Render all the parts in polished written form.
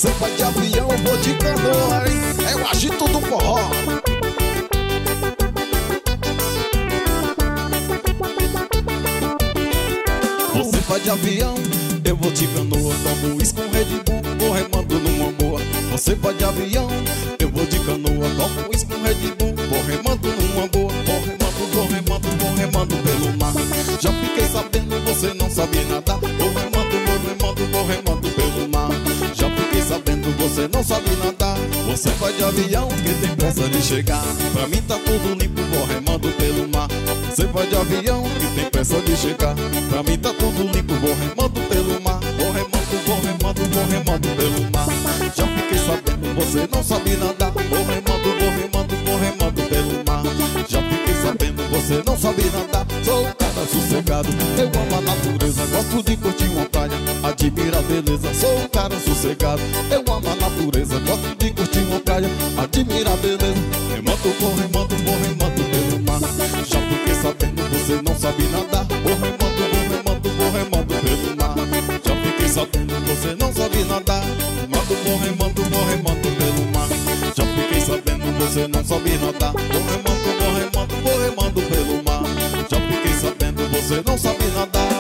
Você vai de avião, eu vou de canoa, hein? É o agito do forró. Você vai de avião, eu vou de canoa. Tomo uísque com Red Bull, vou remando numa boa. Você vai de avião, eu vou de canoa. Tomo uísque com Red Bull, vou remando numa boa. Vou remando, vou remando, vou remando pelo mar. Já fiquei sabendo, você não sabe nadar. Vou remando, vou remando, vou remando pelo mar. Já fiquei sabendo, você não sabe nadar. Você vai de avião, que tem pressa de chegar. Pra mim tá tudo limpo, vou remando pelo mar. Você vai de avião, que tem pressa de chegar. Pra mim tá tudo limpo, vou remando pelo mar. Vou remando, vou remando, vou remando pelo mar. Já fiquei sabendo, você não sabe nadar. Vou remando, vou remando, vou remando pelo mar. Já fiquei sabendo, você não sabe nadar. Sou um cara sossegado, eu amo a natureza. Gosto de curtir uma praia, admiro a beleza. Sou um cara sossegado, eu amo a natureza. Gosto de curtir uma praia, admiro a beleza. Remando, vou remando, vou remando pelo mar. Já fiquei sabendo, você não sabe nadar. Vou remando, vou remando, vou remando pelo mar. Já fiquei sabendo, você não sabe nadar. Remando, vou remando, vou remando pelo mar. Já fiquei sabendo, você não sabe nadar. Vou remando, vou remando, vou remando pelo mar. Já fiquei sabendo, você não sabe nadar.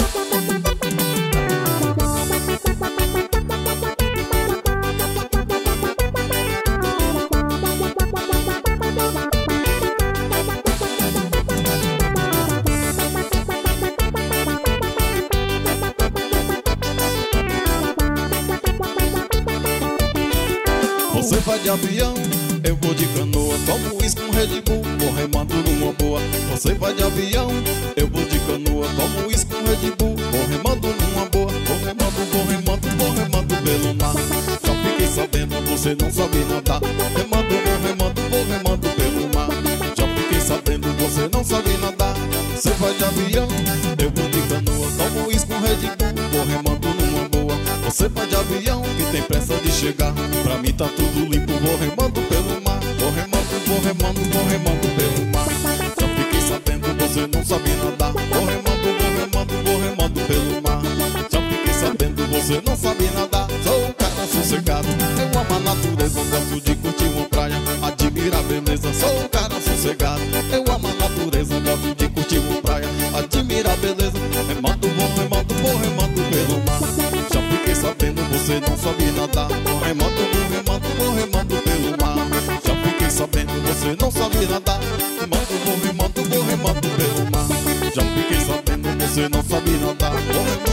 Você vai de avião, eu vou de canoa. Tomo uísque com Red Bull, vou remando numa boa. Você vai de avião, eu vou de canoa. Tomo uísque com Red Bull, vou remando numa boa. Vou remando, vou remando, vou remando pelo mar. Já fiquei sabendo, você não sabe nadar. Remando, vou remando, vou remando pelo mar. Já fiquei sabendo, você não sabe nadar. Você vai de avião, eu vou de canoa. Tomo uísque com Red Bull, vou remando numa boa. Você vai de avião, que tem pressa de chegar. Pra mim tá tudo limpo, vou remando pelo mar. Vou remando, vou remando, vou remando pelo mar. Já fiquei sabendo, você não sabe nadar. Vou remando, vou remando, vou remando pelo mar. Já fiquei sabendo, você não sabe nadar. Sou um cara sossegado, eu amo a natureza. Gosto de curtir uma praia, admiro a beleza. Sou um cara sossegado, eu amo a natureza. Gosto de curtir uma praia, admiro a beleza. Remando, vou remando, vou remando pelo mar. Já fiquei sabendo, você não sabe nadar. Vou remando, vou remando, vou remando pelo mar. Já fiquei sabendo, você não sabe nadar. Remando, vou remando, vou remando pelo mar. Já fiquei sabendo, você não sabe nadar. Vou remando,